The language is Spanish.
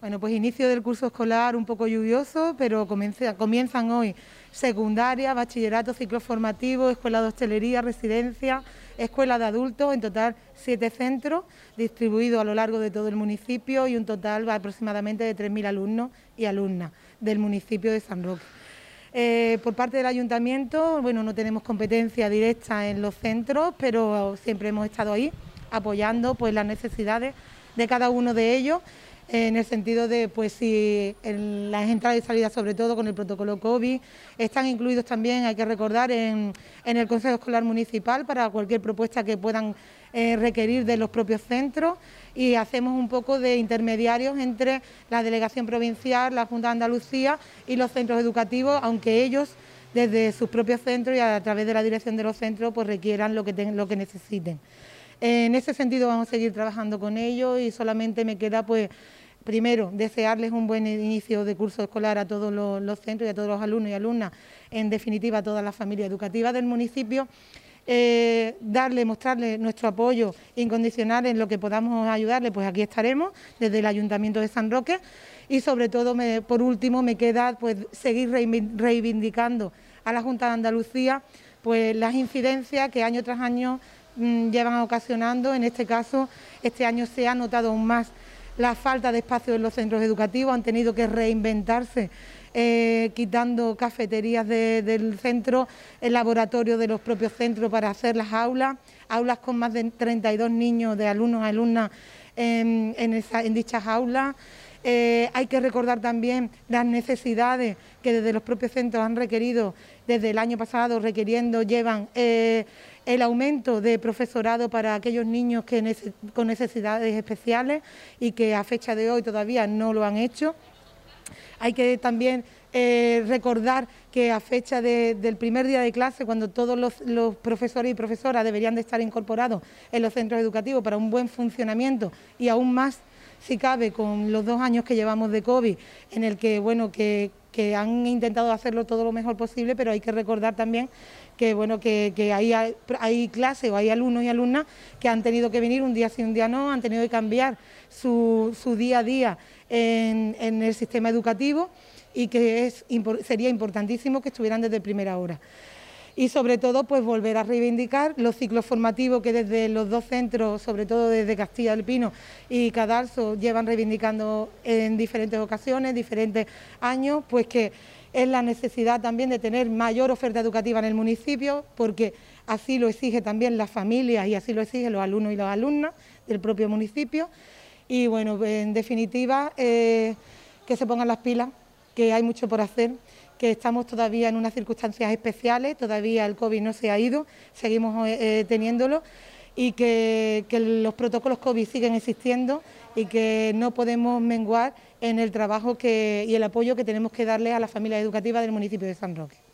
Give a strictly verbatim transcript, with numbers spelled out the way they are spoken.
Bueno, pues inicio del curso escolar un poco lluvioso, pero comienza, comienzan hoy secundaria, bachillerato, ciclo formativo, escuela de hostelería, residencia, escuela de adultos, en total siete centros distribuidos a lo largo de todo el municipio y un total aproximadamente de tres mil alumnos y alumnas del municipio de San Roque. Eh, por parte del ayuntamiento, bueno, no tenemos competencia directa en los centros, pero siempre hemos estado ahí apoyando pues las necesidades de cada uno de ellos, en el sentido de, pues si en las entradas y salidas, sobre todo con el protocolo COVID, están incluidos también, hay que recordar, en, en el Consejo Escolar Municipal para cualquier propuesta que puedan eh, requerir de los propios centros, y hacemos un poco de intermediarios entre la Delegación Provincial, la Junta de Andalucía y los centros educativos, aunque ellos desde sus propios centros y a través de la dirección de los centros pues requieran lo que, ten, lo que necesiten. En ese sentido vamos a seguir trabajando con ellos y solamente me queda, pues, primero, desearles un buen inicio de curso escolar a todos los, los centros y a todos los alumnos y alumnas, en definitiva a toda la familia educativa del municipio, eh, darle, mostrarle nuestro apoyo incondicional en lo que podamos ayudarle, pues aquí estaremos desde el Ayuntamiento de San Roque, y sobre todo, me, por último, me queda pues seguir reivindicando a la Junta de Andalucía pues las incidencias que año tras año llevan ocasionando. En este caso, este año se ha notado aún más la falta de espacio en los centros educativos, han tenido que reinventarse, eh, quitando cafeterías de, del centro, el laboratorio de los propios centros para hacer las aulas, aulas con más de treinta y dos niños de alumnos y alumnas en, en, esa, en dichas aulas. Eh, hay que recordar también las necesidades que desde los propios centros han requerido, desde el año pasado requiriendo, llevan eh, el aumento de profesorado para aquellos niños que nece con necesidades especiales y que a fecha de hoy todavía no lo han hecho. Hay que también eh, recordar que a fecha de, del primer día de clase, cuando todos los, los profesores y profesoras deberían de estar incorporados en los centros educativos para un buen funcionamiento, y aún más si cabe con los dos años que llevamos de COVID, en el que, bueno, que, que han intentado hacerlo todo lo mejor posible, pero hay que recordar también que, bueno, que, que hay, hay clases o hay alumnos y alumnas que han tenido que venir un día sí, un día no, han tenido que cambiar su, su día a día en, en el sistema educativo, y que es, sería importantísimo que estuvieran desde primera hora. Y sobre todo, pues volver a reivindicar los ciclos formativos que desde los dos centros, sobre todo desde Castilla del Pino y Cadalso, llevan reivindicando en diferentes ocasiones, diferentes años, pues que es la necesidad también de tener mayor oferta educativa en el municipio, porque así lo exige también las familias y así lo exigen los alumnos y las alumnas del propio municipio. Y bueno, en definitiva, eh, que se pongan las pilas, que hay mucho por hacer, que estamos todavía en unas circunstancias especiales, todavía el COVID no se ha ido, seguimos eh, teniéndolo, y que, que los protocolos COVID siguen existiendo y que no podemos menguar en el trabajo que, y el apoyo que tenemos que darle a las familias educativas del municipio de San Roque.